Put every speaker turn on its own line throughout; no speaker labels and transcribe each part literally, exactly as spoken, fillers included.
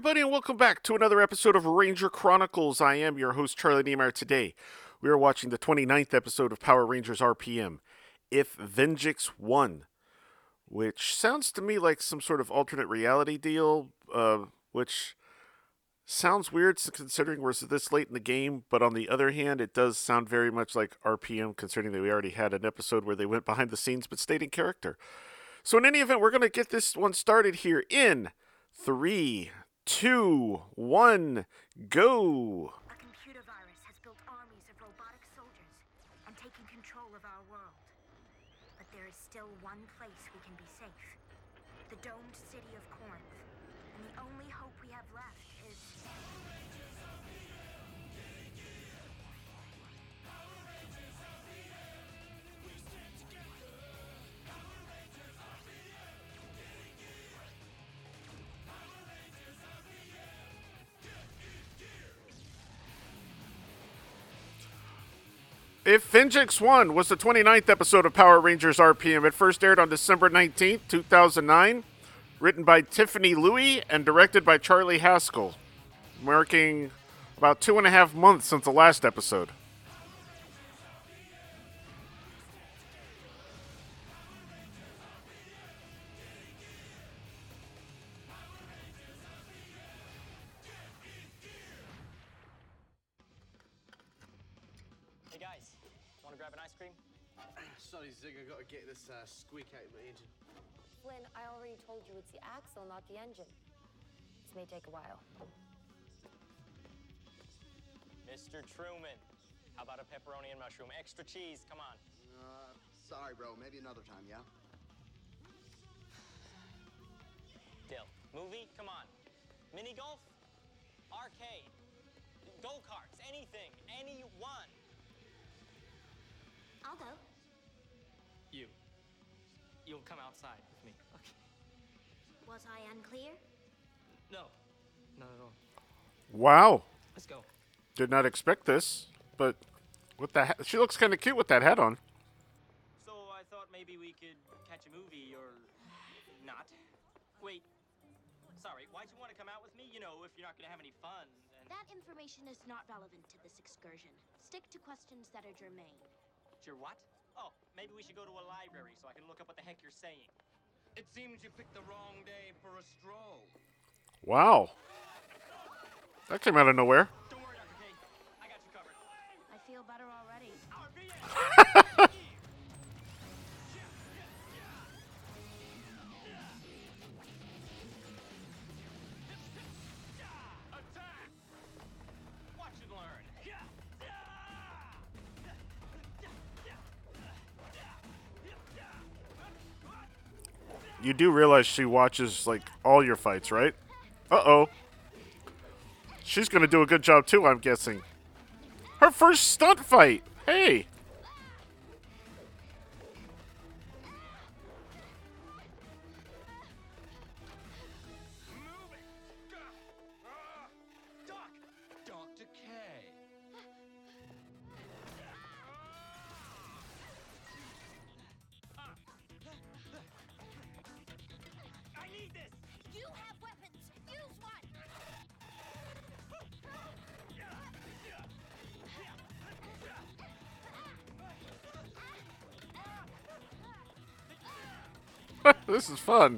everybody, and welcome back to another episode of Ranger Chronicles. I am your host, Charlie Niemeyer. Today, we are watching the twenty-ninth episode of Power Rangers R P M, If Venjix Won, which sounds to me like some sort of alternate reality deal, uh, which sounds weird considering we're this late in the game, but on the other hand, it does sound very much like R P M, considering that we already had an episode where they went behind the scenes but stayed in character. So in any event, we're going to get this one started here in three, two, one, go!
A computer virus has built armies of robotic soldiers and taken control of our world. But there is still one place we can be safe. The domed city of Corinth. And the only hope we have left is...
If Venjix Won was the twenty-ninth episode of Power Rangers R P M. It first aired on December nineteenth, two thousand nine, written by Tiffany Louie and directed by Charlie Haskell, marking about two and a half months since the last episode.
Hey guys, want to grab an ice cream?
Sorry, Zig, I gotta get this uh, squeak out of my engine.
Flynn, I already told you it's the axle, not the engine. This may take a while.
Mister Truman, how about a pepperoni and mushroom? Extra cheese, come on.
Uh, sorry, bro. Maybe another time, yeah?
Dill, movie? Come on. Mini golf? Arcade? Go-karts? Anything? Anyone?
I'll go.
You. You'll come outside with me. Okay.
Was I unclear?
No, not at all.
Wow.
Let's go.
Did not expect this, but with that, ha- she looks kind of cute with that hat on.
So I thought maybe we could catch a movie or not. Wait. Sorry, why'd you want to come out with me? You know, if you're not going to have any fun. And...
That information is not relevant to this excursion. Stick to questions that are germane.
Sure, what? Oh, maybe we should go to a library so I can look up what the heck you're saying.
It seems you picked the wrong day for a stroll.
Wow. That came out of nowhere.
Don't worry, Doctor K. I got you covered.
I feel better already.
Watch and learn.
You do realize she watches, like, all your fights, right? Uh-oh. She's gonna do a good job, too, I'm guessing. Her first stunt fight! Hey!
Doc! Doctor K.
I need this!
You have weapons! Use one!
This is fun.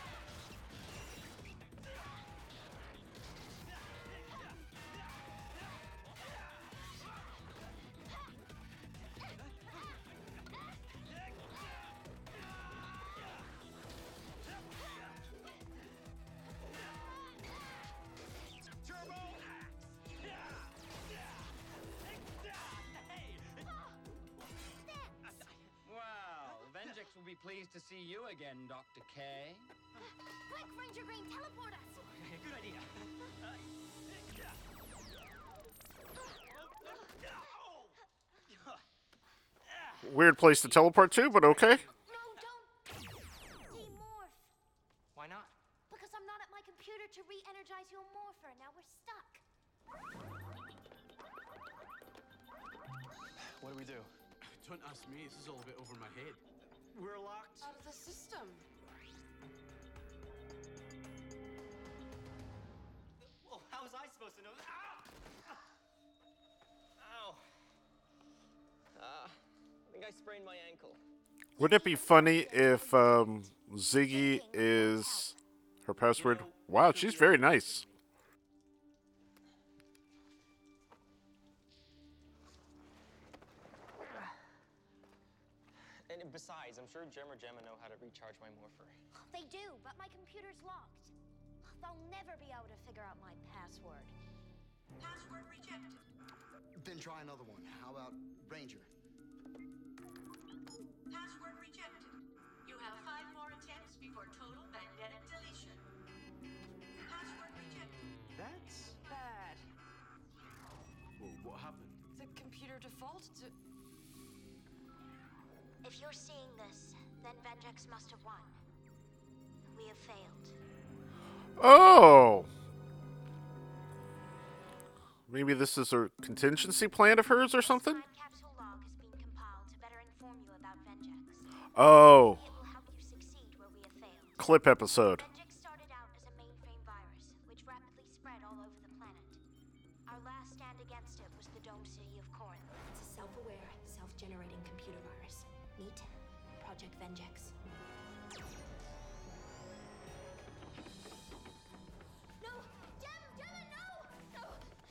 Wow, Venjix will be pleased to see you again, Doctor K.
Quick, Ranger Green, teleport us!
Okay, good idea.
Weird place to teleport to, but okay.
No, don't! Demorph!
Why not?
Because I'm not at my computer to re-energize your morpher. Now we're stuck.
What do we do?
Don't ask me, this is all a bit over my head.
We're locked.
Out of the system.
I sprained my ankle.
Wouldn't it be funny if um, Ziggy is her password? Wow, she's very nice.
And besides, I'm sure Gem or Gemma know how to recharge my morpher.
They do, but my computer's locked. They'll never be able to figure out my password.
Password rejected.
Then try another one. How about Ranger?
Password rejected. You have five more attempts before total vendetta deletion. Password rejected.
That's
Bad.
well, what happened?
The computer defaulted to...
If you're seeing this, then Vengex must have won. We have failed.
Oh! Maybe this is a contingency plan of hers or something?
Time capsule log has been compiled to better inform you about Vengex.
Oh.
It will help you succeed where we have failed.
Clip episode.
Vengex started out as a mainframe virus, which rapidly spread all over the planet. Our last stand against it was the domed city of Corinth. It's a self-aware, self-generating computer virus. Meet Project Vengex. No! Gem! Gemma, no! No!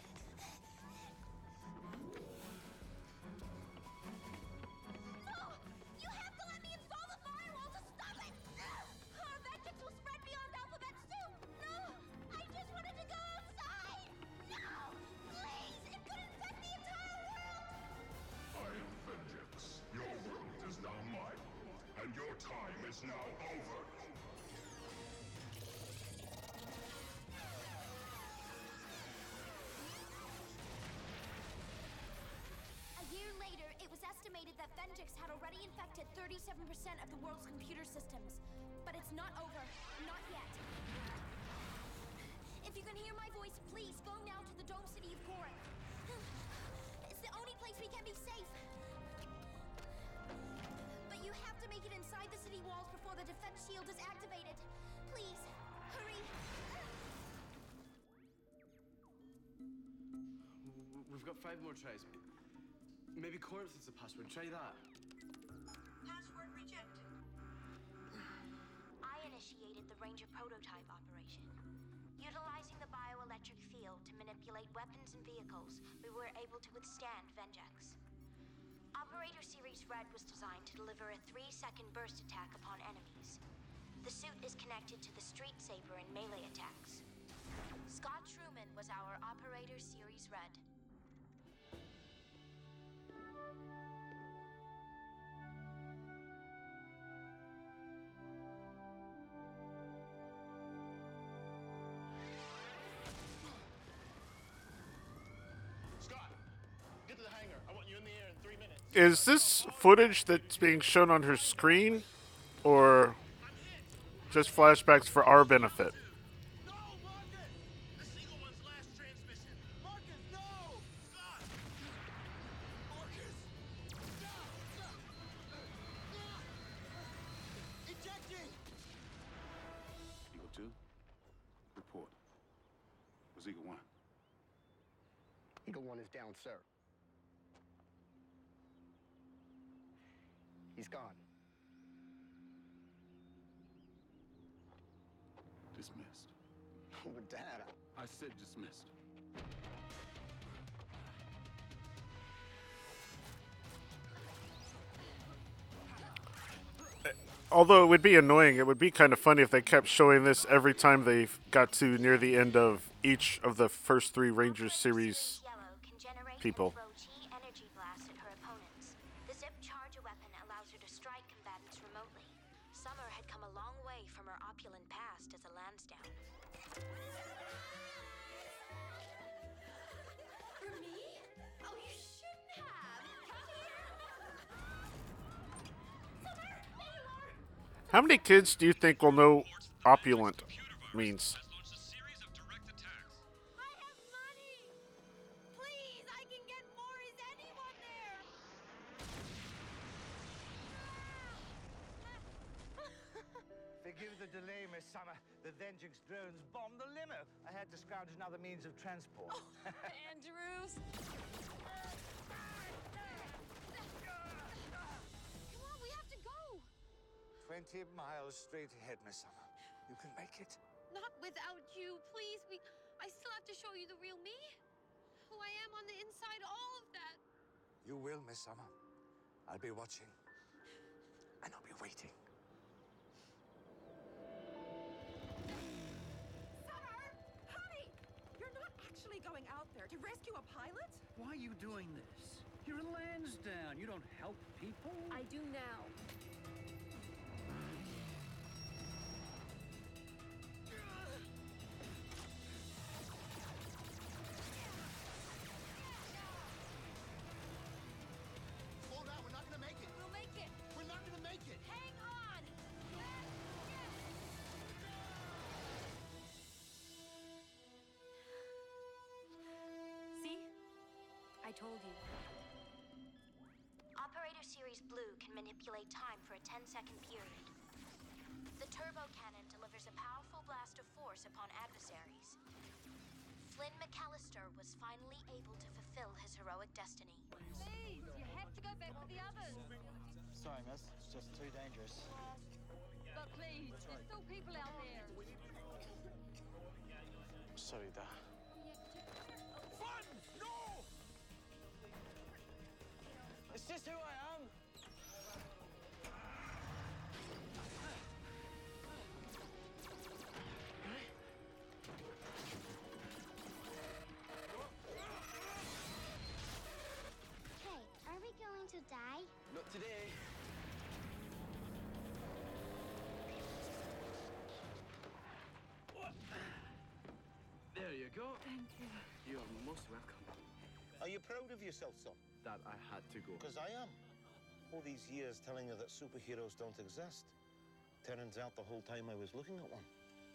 No! You have to let me install the firewall to stop it! Our Vengex will spread beyond Alphabet soon! No! I just wanted to go outside! No! Please! It could infect the entire world!
I am Vengex. Your world is now mine, and your time is now over.
A year later, it was estimated that Vengex had already infected thirty-seven percent of the world's computer systems. But it's not over. Not yet. If you can hear my voice, please go now to the dome city of Corinth. It's the only place we can be safe. But you have to make it inside the city walls before the defense shield is activated. Please, hurry.
We've got five more tries. Maybe Corinth is the password. Try that.
Password rejected.
I initiated the Ranger prototype operation. Utilizing the bioelectric field to manipulate weapons and vehicles, we were able to withstand Vengex. Operator Series Red was designed to deliver a three-second burst attack upon enemies. The suit is connected to the Street Saber and melee attacks. Scott Truman was our Operator Series Red.
Scott, get to the hangar. I want you in the air in three minutes.
Is this footage that's being shown on her screen, or just flashbacks for our benefit?
No, Marcus! The Seagull One's last transmission. Marcus, no! Scott! Marcus! Stop! Stop! Ejecting!
Eagle two, report. Where's Eagle one?
Eagle One is down, sir. He's gone.
Dismissed.
But Dad,
I said dismissed.
Although it would be annoying, it would be kind of funny if they kept showing this every time they got to near the end of each of the first three Rangers series
Yellow can generate
people.
and throw chi energy blasts at her opponents. The Zip Charger weapon allows her to strike combatants remotely. Summer had come a long way from her opulent past as a Lansdowne. For me? Oh, you shouldn't have. Come here. Summer, there you are.
How many kids do you think will know opulent means?
I have money! Please, I can get more. Is anyone there?
Forgive the delay, Miss Summer. The Vengex drones bombed the limo. I had to scrounge another means of transport.
Andrews?
Twenty miles straight ahead, Miss Summer. You can make it.
Not without you, please. We, I still have to show you the real me. Who I am on the inside, all of that.
You will, Miss Summer. I'll be watching. And I'll be waiting.
Summer! Honey! You're not actually going out there to rescue a pilot?
Why are you doing this? You're in Lansdowne. You don't help people.
I do now.
Slow down, we're not gonna make it.
We'll make it.
We're not gonna make it.
Hang on. See? I told you.
Operator Series Blue can manipulate time for a ten-second period. The turbo cannon delivers a powerful blast of force upon adversaries. Flynn McAllister was finally able to fulfill his heroic destiny.
Please, you have to go back with the others.
Sorry, miss. It's just too dangerous.
But please, there's still people out there.
Sorry, Da.
Fun! No!
It's just who I am.
Hey, are we going to die?
Not today.
There you go.
Thank you.
You're most welcome.
Are you proud of yourself, son?
That I had to go.
Because I am. All these years telling you that superheroes don't exist. Turns out the whole time I was looking at one.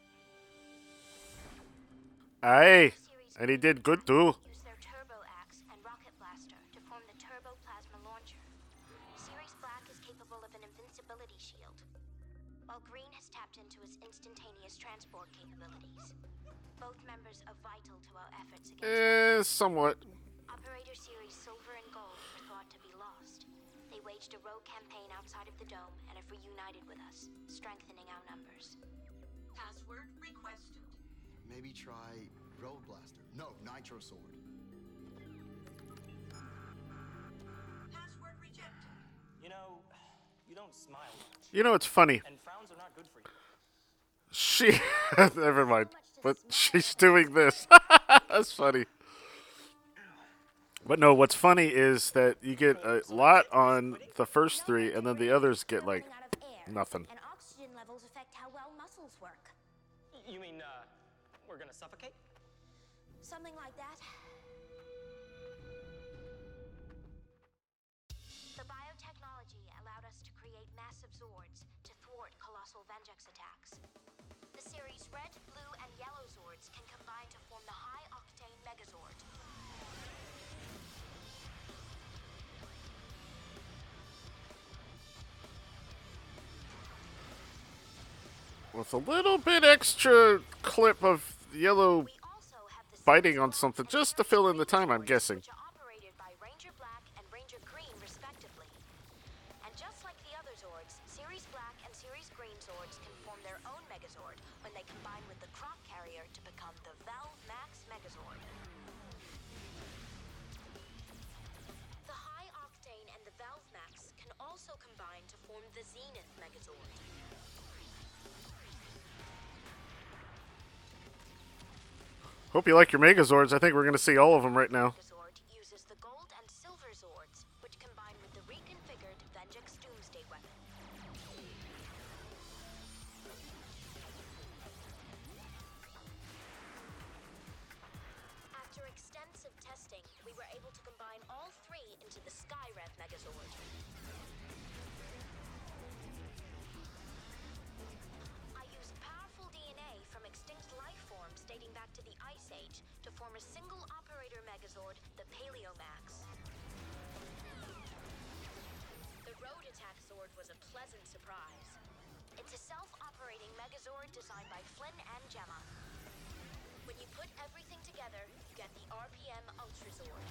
Aye, and he did good too.
Use their turbo axe and rocket blaster to form the turbo plasma launcher. Series Black is capable of an invincibility shield, while Green has tapped into his instantaneous transport capabilities. Both members are vital to our efforts against.
Eh, somewhat.
Operator Series Silver and Gold were thought to be lost. They waged a rogue campaign outside of the dome and have reunited with us, strengthening our numbers.
Password requested.
Maybe try Road Blaster. No, Nitro Sword.
Password rejected.
You know, you don't smile much.
You know, it's funny.
And frowns are not good for you.
She, never mind. But she's doing this. That's funny. But no, what's funny is that you get a lot on the first three, and then the others get like nothing.
And oxygen levels affect how well muscles work.
You mean, uh, we're gonna suffocate?
Something like that. The biotechnology allowed us to create massive Zords to thwart colossal Vengex attacks. The series Red, Blue, and Yellow Zords can combine to form the high-octane Megazord.
With a little bit extra clip of Yellow biting on something just to fill in the time, I'm guessing.
Which are operated by Ranger Black and Ranger Green, respectively. And just like the other Zords, Series Black and Series Green Zords can form their own Megazord when they combine with the Crop Carrier to become the Valve Max Megazord. The High Octane and the Valve Max can also combine to form the Zenith Megazord.
Hope you like your Megazords. I think we're going to see all of them right now.
Megazord uses the Gold and Silver Zords, which combine with the reconfigured Vengex Doomsday weapon. After extensive testing, we were able to combine all three into the Skyrev Megazord. I used powerful D N A from extinct life forms dating back to the Ice Age to form a single operator Megazord, the Paleomax. The Road Attack Sword was a pleasant surprise. It's a self-operating Megazord designed by Flynn and Gemma. When you put everything together, you get the R P M Ultrazord.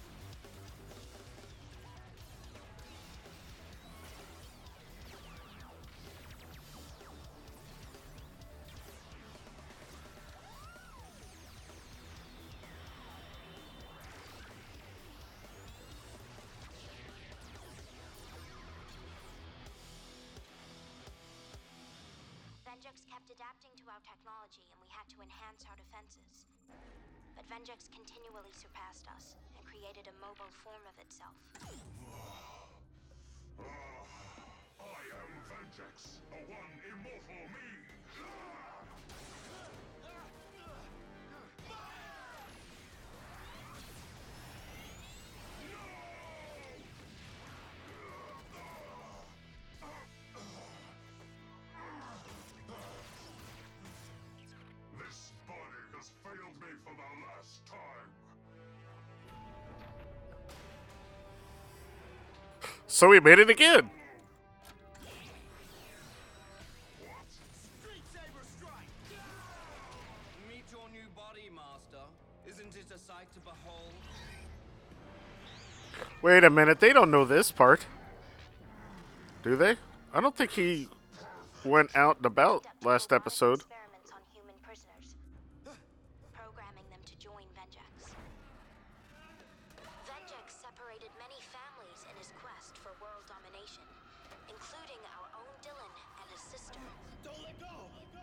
Vengex kept adapting to our technology and we had to enhance our defenses. But Vengex continually surpassed us and created a mobile form of itself.
I am Vengex, the one immortal me! This body has failed me for the last time.
So we made it again.
Street Saber strike! Meet your new body, Master. Isn't it a sight to behold?
Wait a minute, they don't know this part. Do they? I don't think he went out and about last episode.
Experiments on human prisoners, programming them to join Vengex. Vengex separated many families in his quest for world domination, including our own Dylan and his sister.
Don't let go!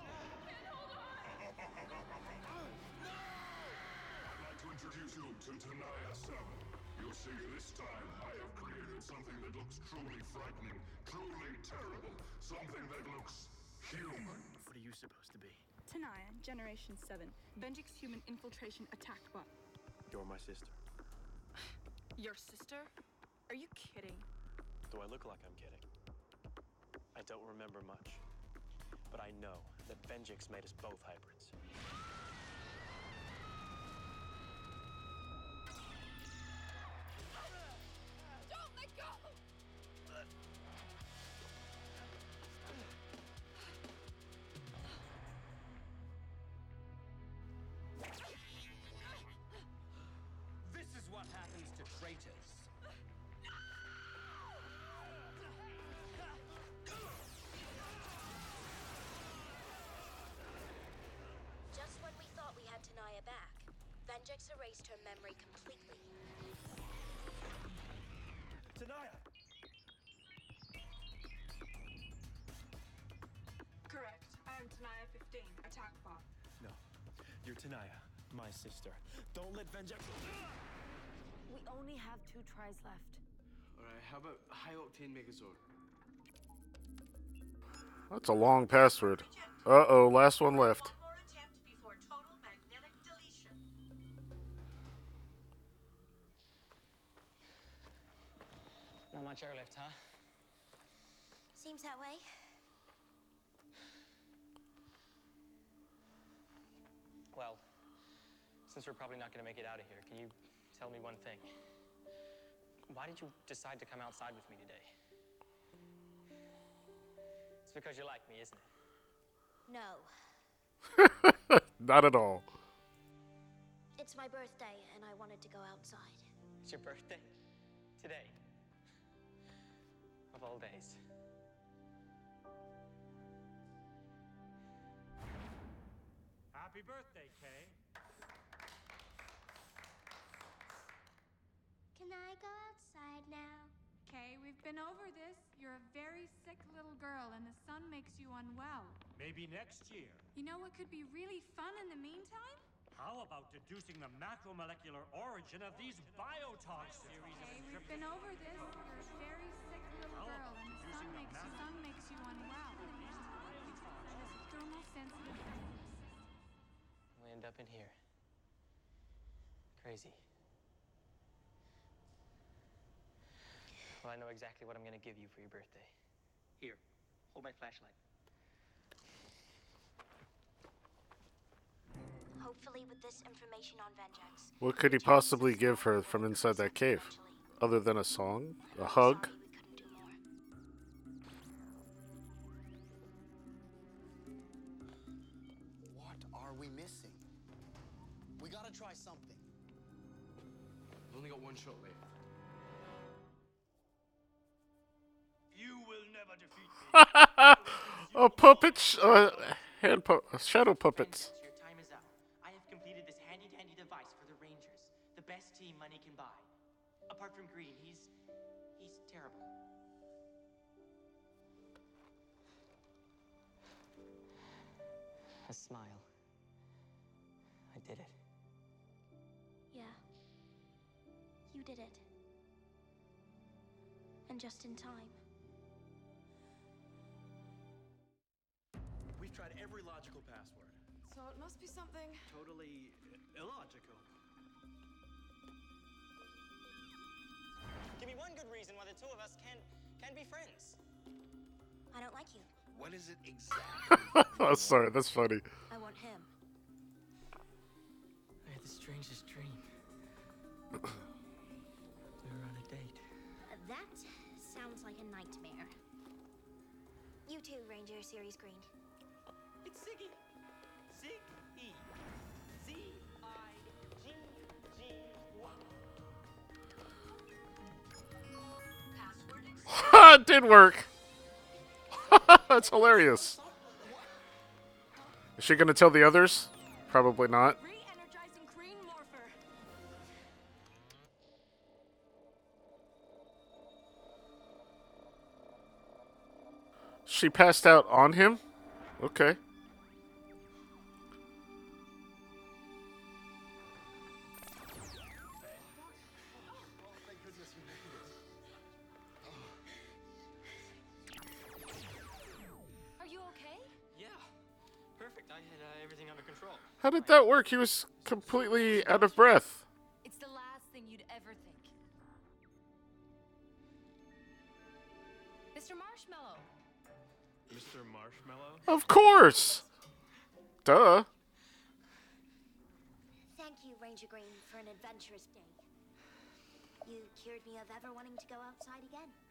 I'd like to introduce you to Tenaya seven. You'll see this time I have created something that looks truly frightening, truly terrible, something that looks human.
What are you supposed to be?
Tenaya, Generation seven. Vengex human infiltration attack bot.
You're my sister.
Your sister? Are you kidding?
Do I look like I'm kidding? I don't remember much. But I know that Vengex made us both hybrids.
Don't let go!
This is what happens to traitors.
Just when we thought we had Tenaya back, Vengex erased her memory completely.
Tenaya!
Correct. I am Tenaya fifteen, attack bot.
No, you're Tenaya, my sister. Don't let Vengex...
We only have two tries left.
Alright, how about high octane Megazord?
That's a long password. Uh-oh, last one left.
One more attempt before total magnetic deletion.
Not much airlift, huh?
Seems that way.
Well, since we're probably not going to make it out of here, can you tell me one thing? Why did you decide to come outside with me today? It's because you like me, isn't it?
No.
Not at all.
It's my birthday and I wanted to go outside.
It's your birthday? Today? Of all days.
Happy birthday, Kay.
Can I go outside now?
Okay, we've been over this. You're a very sick little girl, and the sun makes you unwell.
Maybe next year.
You know what could be really fun in the meantime?
How about deducing the macromolecular origin of these biotoxins?
Okay, we've been over this. You're a very sick little girl, and the sun makes you, sun makes you unwell. Thermal sensitive diagnosis.
We end up in here. Crazy. Well, I know exactly what I'm going to give you for your birthday. Here, hold my flashlight.
Hopefully with this information on Vengex.
What could he possibly give her from inside that cave? Other than a song? A hug?
What are we missing? We gotta try something.
We've only got one shot left.
You will never defeat me.
Oh, puppets! Uh, hand pu shadow puppets.
Your time is up. I have completed this handy-dandy device for the Rangers. The best team money can buy. Apart from Green, he's... he's terrible.
a smile. I did it.
Yeah. You did it. And just in time.
We've tried every logical password.
So it must be something.
Totally illogical.
Give me one good reason why the two of us can can be friends.
I don't like you.
What is it exactly?
Oh, sorry, that's funny.
I want him.
I had the strangest dream. We were on a date.
Uh, that sounds like a nightmare. You too, Ranger Series Green.
It's Ziggy. Ziggy. Z I G G Y.
It did work. That's hilarious. Is she going to tell the others? Probably not.
Re-energizing green morpher.
She passed out on him? Okay.
Are you okay?
Yeah. Perfect. I had uh, everything under control.
How did that work? He was completely out of breath.
It's the last thing you'd ever think. Mister Marshmallow.
Mister Marshmallow?
Of course. Duh.
Thank you, Ranger Green, for an adventurous day. You cured me of ever wanting to go outside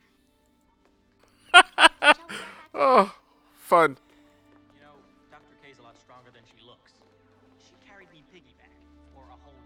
again.
Oh, fun.
You know, Doctor K's a lot stronger than she looks. She carried me piggyback for a whole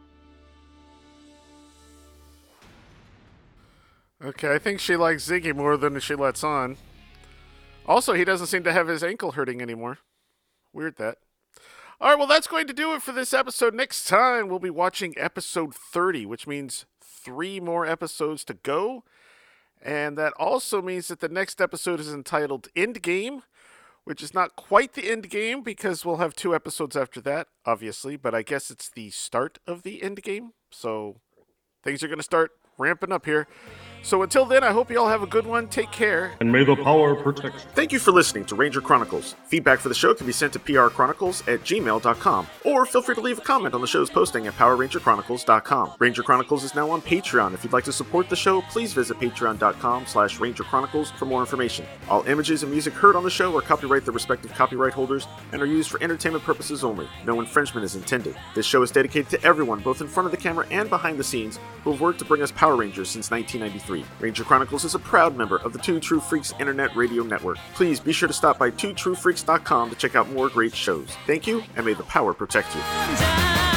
mile.
Okay, I think she likes Ziggy more than she lets on. Also, he doesn't seem to have his ankle hurting anymore. Weird that. All right, well, that's going to do it for this episode. Next time, we'll be watching episode thirty, which means three more episodes to go. And that also means that the next episode is entitled Endgame, which is not quite the end game because we'll have two episodes after that, obviously. But I guess it's the start of the end game. So things are going to start ramping up here. So until then, I hope you all have a good one. Take care.
And may the power protect you.
Thank you for listening to Ranger Chronicles. Feedback for the show can be sent to p r chronicles at gmail dot com, or feel free to leave a comment on the show's posting at power ranger chronicles dot com. Ranger Chronicles is now on Patreon. If you'd like to support the show, please visit patreon dot com slash ranger chronicles for more information. All images and music heard on the show are copyright their respective copyright holders and are used for entertainment purposes only. No infringement is intended. This show is dedicated to everyone, both in front of the camera and behind the scenes, who have worked to bring us Power Rangers since nineteen ninety-three. Ranger Chronicles is a proud member of the Two True Freaks Internet Radio Network. Please be sure to stop by two true freaks dot com to check out more great shows. Thank you, and may the power protect you.